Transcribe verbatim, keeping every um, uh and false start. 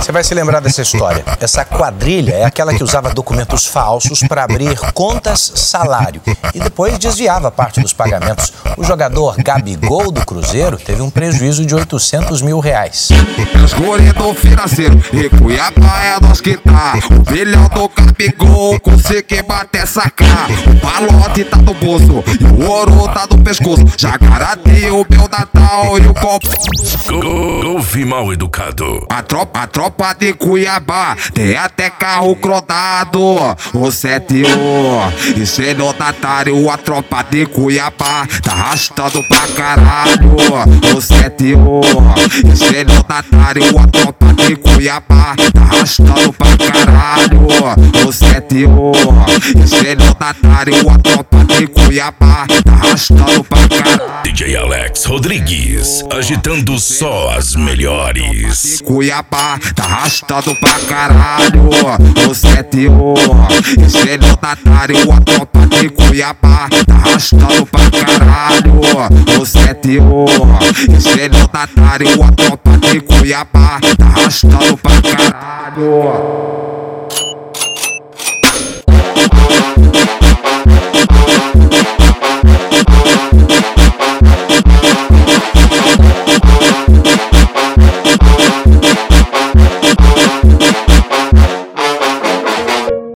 Você vai se lembrar dessa história. Essa quadrilha é aquela que usava documentos falsos para abrir contas salário e depois desviava parte dos pagamentos. O jogador Gabigol do Cruzeiro teve um prejuízo de oitocentos mil reais. Escolhido financeiro, e Cuiabá é nós que tá. O bilhão do Gabigol consegui bater sacar. O balote tá no bolso e o ouro tá no pescoço. Já garanti o meu Natal e o copo. Golfe mal educado. A tropa, a tropa de Cuiabá tem até carro cronado. O sete um e cenotatário. A tropa de Cuiabá tá arrastando pra caralho. O sete um e cenotatário. A tropa de Cuiabá tá arrastando pra caralho. O sete um e cenotatário. A tropa de Cuiabá tá arrastando pra caralho. D J Alex Rodrigues, agitando só as melhores. Cuiabá tá arrastando pra caralho. O sete um e cenotatário. A tropa de Cuiabá tá arrastando pra caralho. O sete um e cenotatário. A tropa de Cuiabá tá arrastando pra caralho.